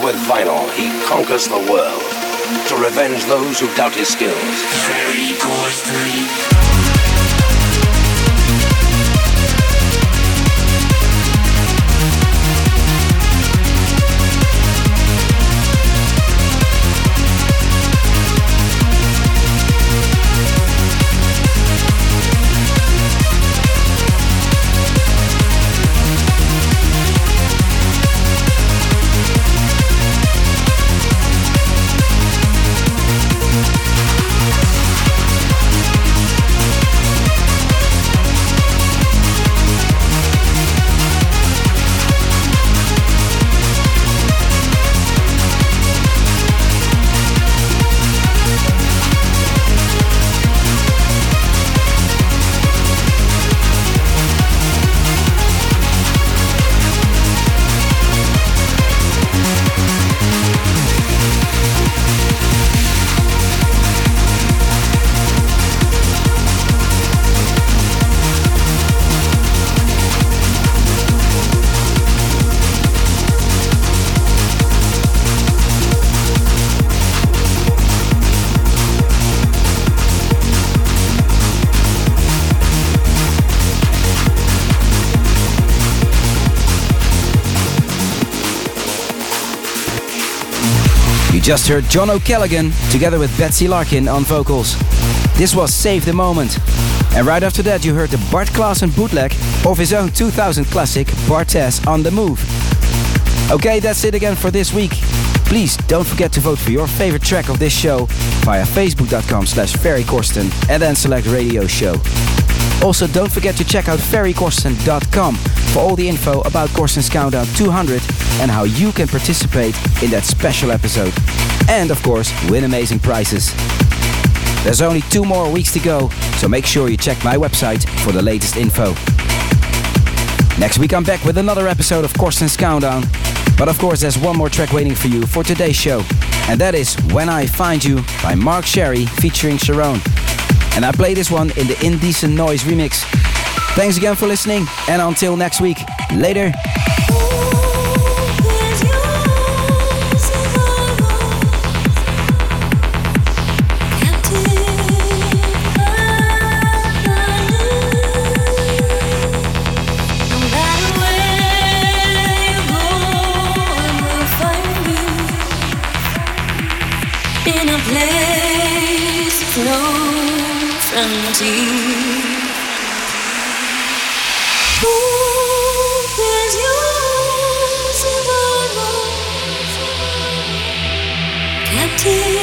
with vinyl, he conquers the world to revenge those who doubt his skills. Ferry Corsten. Just heard John O'Callaghan together with Betsy Larkin on vocals. This was Save the Moment. And right after that you heard the Bart Claassen bootleg of his own 2000 classic Bartes on the Move. Okay, that's it again for this week. Please don't forget to vote for your favorite track of this show via facebook.com/ferrycorsten and then select radio show. Also, don't forget to check out ferrycorsten.com for all the info about Corsten's Countdown 200 and how you can participate in that special episode. And of course, win amazing prizes. There's only 2 more weeks to go, so make sure you check my website for the latest info. Next week I'm back with another episode of Corsten's Countdown. But of course there's one more track waiting for you for today's show. And that is When I Find You by Mark Sherry featuring Sharon. And I play this one in the Indecent Noise remix. Thanks again for listening, and until next week, later. In a place no frontier. Who is yours in the captive?